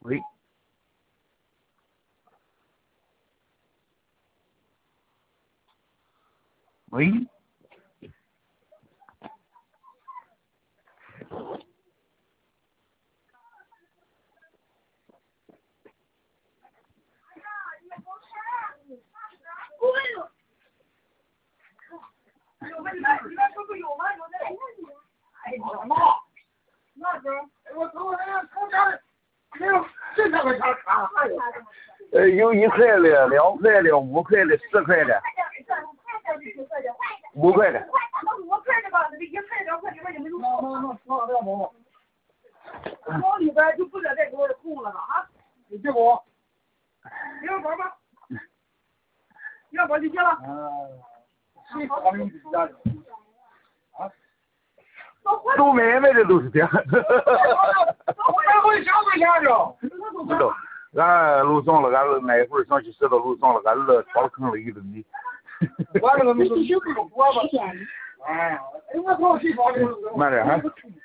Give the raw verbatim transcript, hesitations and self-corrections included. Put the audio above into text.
喂。喂。呃，有一块的、两块的、五块的、十块的。五块的。 五块的吧，那个一块两块里边就没有。那那那那这样不？往里边就不得再给我空了啊！你别给我。要包吧？要包就行了。嗯。谁考虑你家里？啊？ 都买卖的都是这样。 我来回两块钱着。 知道，俺路上了，俺那一会儿上去拾到路上了，俺儿子掏坑了一顿米。 我这个没有，我吧。哎呀，哎，我操，谁搞的？ 慢点哈。